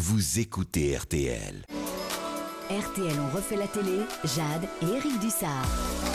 vous écoutez RTL. RTL, on refait la télé. Jade et Eric Dussard.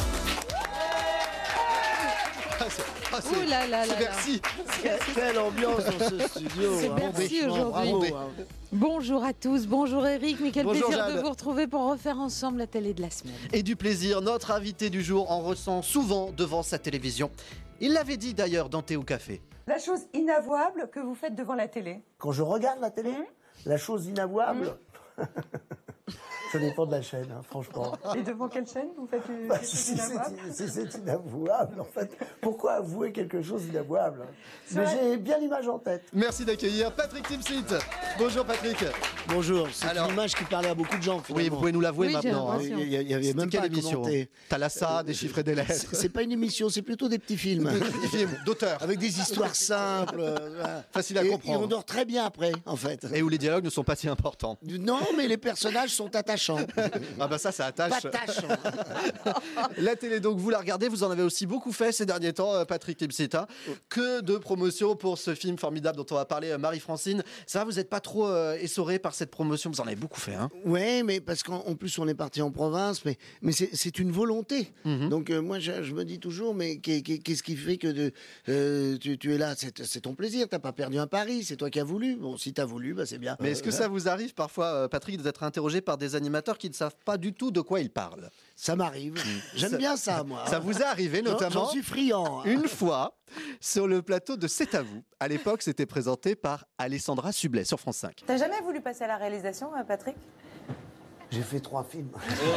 Ouh là là là. Merci. Quelle ambiance dans ce studio. C'est Bercy aujourd'hui. Bravo. Bonjour à tous, bonjour Eric, mais quel Bonjour plaisir Jade. de vous retrouver pour refaire ensemble la télé de la semaine. Et du plaisir, notre invité du jour en ressent souvent devant sa télévision. Il l'avait dit d'ailleurs dans Thé ou Café. La chose inavouable que vous faites devant la télé. Quand je regarde la télé, la chose inavouable, ça dépend de la chaîne, hein, franchement. Et devant quelle chaîne vous faites une Bah, chose si inavouable? c'est inavouable, en fait, pourquoi avouer quelque chose d'inavouable? Mais vrai. j'ai bien l'image en tête. Merci d'accueillir Patrick Timsit. Bonjour Patrick. Bonjour, c'est Alors- une image qui parlait à beaucoup de gens, finalement. Oui, vous pouvez nous l'avouer Oui, j'ai maintenant. l'impression. Il y avait C'était même quelle pas à émission commenter. Thalassa, des chiffres et des lettres. C'est pas une émission, c'est plutôt des petits films. Des films d'auteur. Avec des histoires simples. Voilà. Facile à Et comprendre. on dort très bien après, en fait. Et où les dialogues ne sont pas si importants. Non, mais les personnages sont attachants. Ah bah ça attache. Pas tâchants. La télé, donc, vous la regardez, vous en avez aussi beaucoup fait ces derniers temps, Patrick Timsit. Que de promotions pour ce film formidable dont on va parler, Marie-Francine. Ça, vous n'êtes pas trop essoré par cette promotion, vous en avez beaucoup fait, hein. Ouais, mais parce qu'en plus on est parti en province, mais c'est une volonté. Donc moi je me dis toujours, mais qu'est-ce qui fait que tu es là, c'est ton plaisir, t'as pas perdu un pari, c'est toi qui as voulu. Bon, si t'as voulu, bah c'est bien. Mais est-ce que ça vous arrive parfois, Patrick, d'être interrogé par des animateurs qui ne savent pas du tout de quoi ils parlent? Ça m'arrive. J'aime bien ça, moi. Ça vous est arrivé notamment J'en suis friand. une fois sur le plateau de C'est à vous. À l'époque, c'était présenté par Alessandra Sublet sur France 5. T'as jamais voulu passer à la réalisation, Patrick? J'ai fait 3 films.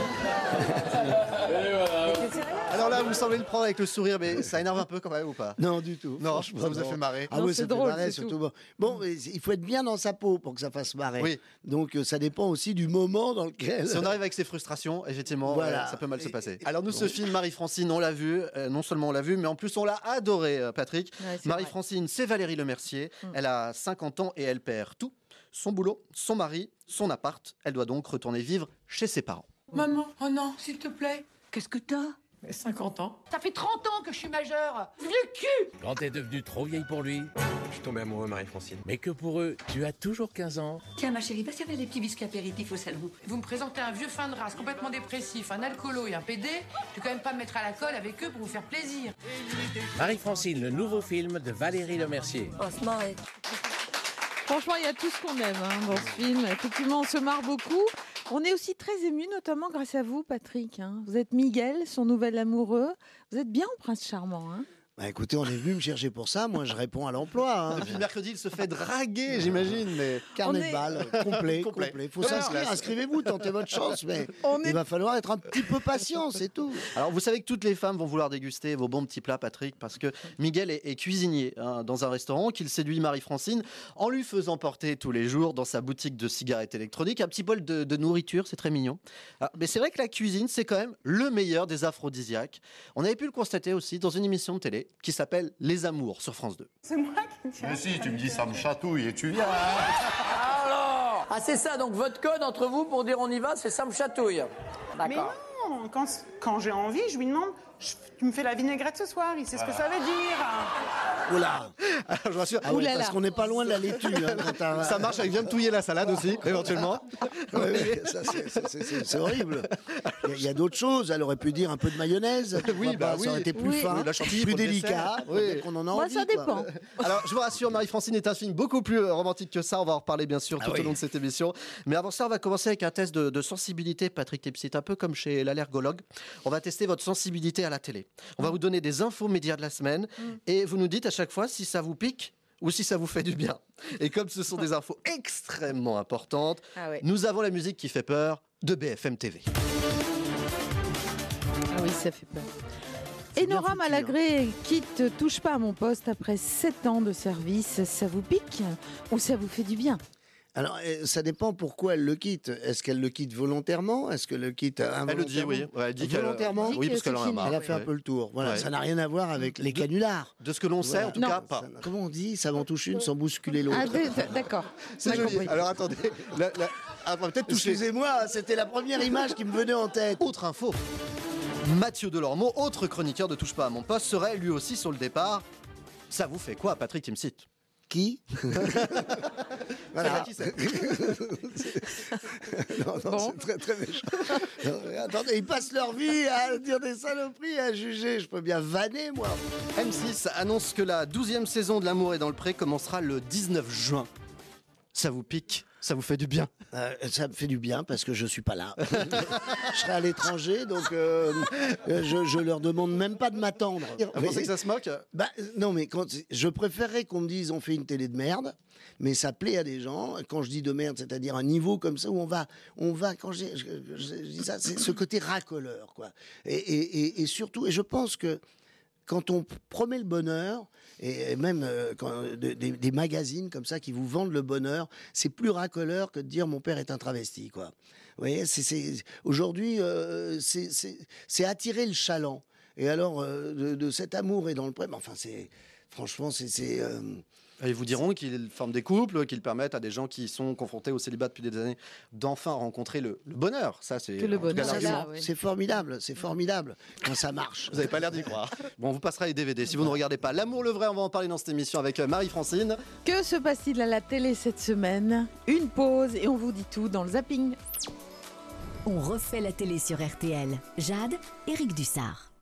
T'es sérieux? Alors là, vous semblez le prendre avec le sourire, mais ça énerve un peu quand même ou pas? Non, du tout. Non, Franchement, ça vous a non. fait marrer. Ah Non, oui, c'est ça drôle, fait marrer, c'est surtout. tout. Bon, mais il faut être bien dans sa peau pour que ça fasse marrer. Oui. Donc ça dépend aussi du moment dans lequel... Si on arrive avec ses frustrations, effectivement, Voilà. ça peut mal se passer. Alors nous, ce film, Marie-Francine, on l'a vu, non seulement on l'a vu, mais en plus on l'a adoré, Patrick. Ouais, c'est Marie-Francine, c'est Valérie Lemercier. Elle a 50 ans et elle perd tout. Son boulot, son mari, son appart. Elle doit donc retourner vivre chez ses parents. Maman, oh non, s'il te plaît. Qu'est-ce que t'as? 50 ans. Ça fait 30 ans que je suis majeure. Vieux cul. Quand t'es devenue trop vieille pour lui, Je suis tombé amoureux, Marie-Francine. mais que pour eux, tu as toujours 15 ans. Tiens, ma chérie, va servir des petits biscuits apéritifs au salon. Vous me présentez un vieux fin de race complètement dépressif, un alcoolo et un PD. Je vais quand même pas me mettre à la colle avec eux pour vous faire plaisir. Marie-Francine, le nouveau film de Valérie Lemercier. Oh, se marrer. Franchement, il y a tout ce qu'on aime dans ce film. Effectivement, on se marre beaucoup. On est aussi très émus, notamment grâce à vous, Patrick. Vous êtes Miguel, son nouvel amoureux. Vous êtes bien au Prince Charmant. Bah écoutez, on est venu me chercher pour ça, moi je réponds à l'emploi. Hein. Depuis mercredi, il se fait draguer, j'imagine, mais... Carnet On est- de balles, complet. Faut s'inscrire, inscrivez-vous, tentez votre chance, mais il va falloir être un petit peu patient, c'est tout. Alors, vous savez que toutes les femmes vont vouloir déguster vos bons petits plats, Patrick, parce que Miguel est cuisinier dans un restaurant, qu'il séduit Marie-Francine en lui faisant porter tous les jours dans sa boutique de cigarettes électroniques un petit bol de nourriture, c'est très mignon. Alors, mais c'est vrai que la cuisine, c'est quand même le meilleur des aphrodisiaques. On avait pu le constater aussi dans une émission de télé qui s'appelle Les Amours sur France 2. C'est moi qui me tiens. Mais si, tu me dis ça me chatouille et tu viens. Alors, ah c'est ça, donc votre code entre vous pour dire on y va, c'est ça me chatouille. Mais D'accord. non, quand j'ai envie, je lui demande, tu me fais la vinaigrette ce soir, il sait ce que ça veut dire. Oula, Alors, je vous rassure, ah ouais, Ouh là parce là. qu'on n'est pas loin de la laitue. Hein, quand t'as- ça marche avec viens me touiller la salade aussi, éventuellement. Ouais, ouais, ça, c'est horrible. Il y a d'autres choses, elle aurait pu dire un peu de mayonnaise. Oui, bah ça aurait oui. été plus Oui. fin, Oui, la chantilly plus pour le délicat. dessert. Oui. Peut-être qu'on en a Moi, envie. ça quoi. dépend. Alors, je vous rassure, Marie-Francine est un film beaucoup plus romantique que ça. On va en reparler, bien sûr, tout oui. au long de cette émission. Mais avant ça, on va commencer avec un test de sensibilité, Patrick Timsit, un peu comme chez l'allergologue. On va tester votre sensibilité à la télé. On va vous donner des infos médias de la semaine et vous nous dites à chaque fois si ça vous pique ou si ça vous fait du bien. Et comme ce sont des infos extrêmement importantes, Ah ouais. nous avons la musique qui fait peur de BFM TV. Ah oui, ça fait peur. C'est bien Enora foutu, Malagré quitte Touche pas à mon poste après 7 ans de service. Ça vous pique ou ça vous fait du bien? Alors, ça dépend pourquoi elle le quitte. Est-ce qu'elle le quitte volontairement? Est-ce qu'elle le quitte involontairement? Elle le dit, oui. Ouais, elle dit qu'elle- Volontairement Oui, parce qu'elle en a c'est marre. Elle a fait un Ouais. peu le tour. Voilà, Ouais. ça n'a rien à voir avec les canulars. De ce que l'on sait, Voilà. en tout Non. cas, pas. Comment on dit? Ça m'en touche une sans bousculer l'autre. Ah, d'accord. C'est On a joli. compris. Alors attendez, on va peut-être toucher. Excusez-moi, c'était la première image qui me venait en tête. Autre info. Mathieu Delormeau, autre chroniqueur de Touche pas à mon poste, serait lui aussi sur le départ. Ça vous fait quoi, Patrick Timsit? Qui Voilà. Qui c'est Non, Bon. c'est très très méchant. Non, mais attendez, ils passent leur vie à dire des saloperies, à juger. Je peux bien vanner, moi. M6 annonce que la 12e saison de L'amour est dans le pré commencera le 19 juin. Ça vous pique? Ça vous fait du bien? Ça me fait du bien parce que je suis pas là. Je serai à l'étranger, donc je leur demande même pas de m'attendre. Vous pensez que ça se moque? Bah, non, mais je préférerais qu'on me dise on fait une télé de merde, mais ça plaît à des gens. Quand je dis de merde, c'est-à-dire un niveau comme ça où on va quand je dis ça, c'est ce côté racoleur, quoi. Et surtout, et je pense que quand on promet le bonheur, et même des magazines comme ça qui vous vendent le bonheur, c'est plus racoleur que de dire mon père est un travesti, quoi. Vous voyez, aujourd'hui, c'est attirer le chaland. Et alors, de cet amour et dans le pré, enfin, franchement, Ils vous diront qu'ils forment des couples, qu'ils permettent à des gens qui sont confrontés au célibat depuis des années d'enfin rencontrer le bonheur. Ça, c'est Que le en tout cas bonheur, l'argument. là, oui. c'est formidable quand ça marche. Vous n'avez pas l'air d'y croire. Bon, on vous passera les DVD si vous ne regardez pas. L'amour le vrai, on va en parler dans cette émission avec Marie-Francine. Que se passe-t-il à la télé cette semaine? Une pause et on vous dit tout dans le zapping. On refait la télé sur RTL. Jade, Éric Dussard.